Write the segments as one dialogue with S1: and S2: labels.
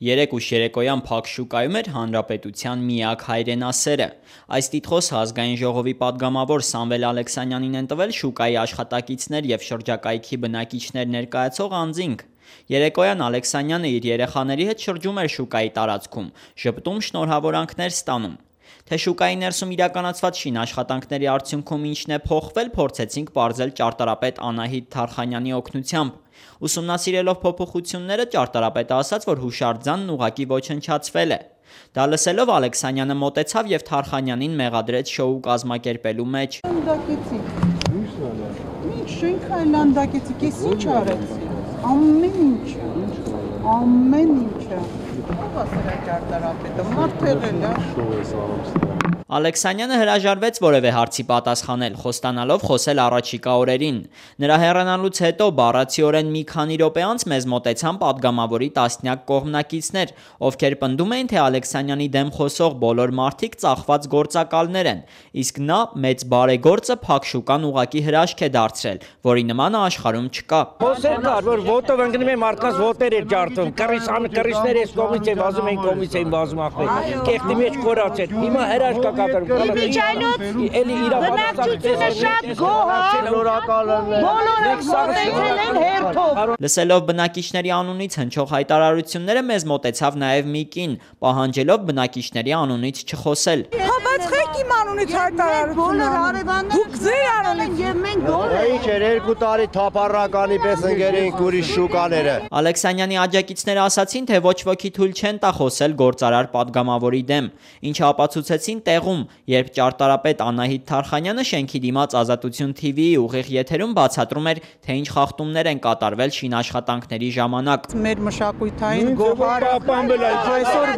S1: Երեկ ուշ երեկոյան Փակ շուկայում էր Հանրապետության միակ հայրենասերը։ Այս տիտղոսը ազգային ժողովի պատգամավոր Սամվել Ալեքսանյանին են տվել շուկայի աշխատակիցներ և շրջակայքի բնակիչներ ներկայացող անձինք։ Երեկոյան Ալեքսանյանը իր երեխաների հետ շրջում էր շուկայի տարածքում, ժպտում շնորհավորանքներ ստանում։ Թե շուկայի ներսում իրականացված շինաշխատանքների արդյունքում ինչն է փոխվել, փորձեցինք պարզել ճարտարապետ Անահիտ Թարխանյանի օգնությամբ։ Ուսումնասիրելով փոփոխությունները, ճարտարապետը ասաց, որ հուշարձանն ուղղակի ոչնչացվել է։ Դա լսելով Ալեքսանյանը մոտեցավ և Թարխանյանին մեղադրեց շոու կազմակերպելու մեջ։ Ալեքսանյանը հրաժարվեց որևէ հարցի պատասխանել, խոստանալով խոսել առաջիկա օրերին։ Նրա հեռանալուց հետո բառացիորեն մի քանի րոպե անց մեզ մոտեցան պատգամավորի տասնյակ կողմնակիցներ, ովքեր պնդում էին, թե Ալեքսանյանի դեմ խոսող բոլոր մարդիկ ծախված գործակալներ են, իսկ նա մեծ բարեգործը Փակ շուկան ուղղակի հրաշք է դարձրել, որի նմանը աշխարհում չկա։
S2: Խոսել կար, որ ոտով ընկնում է մարդկանց ոտեր էր ջարդում, կռիչներ էս կողմից են վազում, այն կողմից են վազում ախպեր, կեղտի մեջ կորած էր, հիմա հրաշք կա կատարում։
S1: Լսելով բնակիչների անունից հնչող հայտարարությունները մեզ մոտեցավ նաև մի կին, պահանջելով բնակիչների անունից չխոսել։
S3: Բացեք իմ անունից հայտարարությունը։ Դուք ձեր անունից եւ մենք բոլորը։
S4: Ինչ էր 2 տարի թափառականի պես ընկերին ուրիշ շուկաները։
S1: Ալեքսանյանի աջակիցները ասացին, թե ոչ ոքի թույլ չեն տա խոսել գործարար պատգամավորի դեմ, ինչը ապացուցեցին տեղում, երբ ճարտարապետ Անահիտ Թարխանյանը շենքի դիմաց Ազատություն TV-ի ուղիղ եթերում բացատրում էր, թե ինչ խախտումներ են կատարվել շինաշխատանքների ժամանակ։
S3: Մեր մշակութային գոհարը այսօր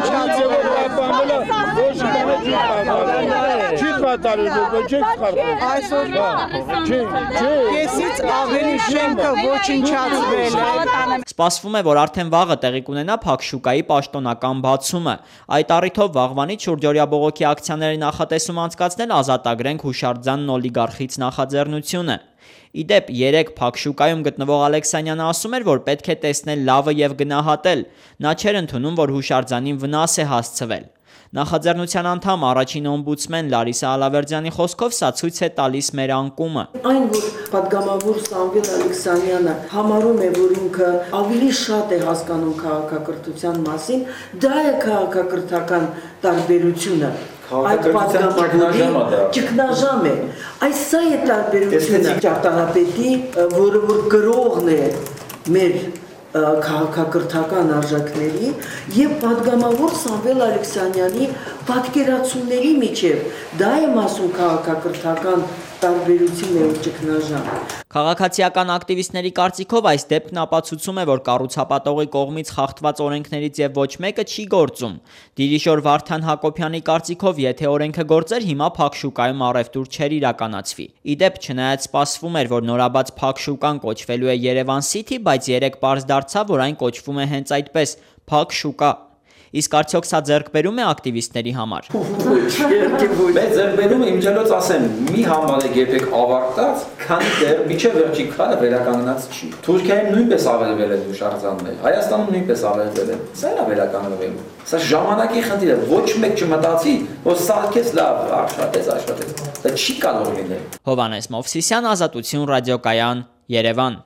S3: ոչնչացվել է։
S1: Սպասվում է, որ արդեն վաղը տեղի կունենա Փակ շուկայի պաշտոնական բացումը։ Այդ առիթով վաղվանից շուրջօրյա բողոքի ակցիաների նախատեսում անցկացնել ազատագրենք հուշարձանն օլիգարխից նախաձեռնությունը։ Իդեպ երեկ Փակ շուկայում գտնվող Ալեքսանյանը ասում էր, որ պետք է տեսնել լավը և գնահատել։ Նա չէր ընդունում, որ հուշարձանին վնաս է հասցվել։ Նախաձեռնության անդամ առաջին օմբուդսմեն Լարիսա Ալավերդյանի խոսքով սա ցույց է տալիս մեր անկումը։
S5: Այն, որ պատգամավոր Սամվել Ալեքսանյանը համարում է, որ ինքը ավելի շատ է հասկանում քաղաքակրթության մասին, դա է քաղաքակրթական տարբերությունը։ Այդ պատգամավորի ճգնաժամ է։ Այս սա է տարբերությունը ճարտարապետի, որը որ գրողն է մեր քաղաքակրթական արժեքների և պատգամավոր Սամվել Ալեքսանյանի պատկերացումների միջև, դա եմ ասում քաղաքակրթական տարբերություն է ու ճգնաժամ։
S1: Քաղաքացիական ակտիվիստների կարծիքով այս դեպքն ապացուցում է, որ կառուցապատողի կողմից խախտված օրենքներից և ոչ մեկը չի գործում։ Դիրիժոր Վարդան Հակոբյանի կարծիքով, եթե օրենքը գործեր, հիմա Փակ շուկայում առևտուր չէր իրականացվի։ Իդեպ, չնայած սպասվում էր, որ նորաբաց Փակ շուկան կոչվելու է Երևան City, բայց երեկ պարզ դարձավ, որ այն կոչվում է հենց այդպես՝ Փակ շուկա։ Իսկ արդյոք սա ձեռքբերում է ակտիվիստների համար։
S6: Մեր ձեռքբերումը իմ ջելոց ասեմ, մի համարեք երբեք ավարտած, քանի դեռ միջև վերջի քարը վերականգնած չի։ Թուրքիայում նույնպես ավերվել են հուշարձաններ, Հայաստանում նույնպես ավերվել են։ Սա է վերականգնվելու։ Սա ժամանակի խնդիր է, ոչ մեկ չմտածի, որ սարքես լավ, աշխատեց։ Դա չի կարող լինել։
S1: Հովհաննես Մովսիսյան, Ազատություն ռադիոկայան, Երևան։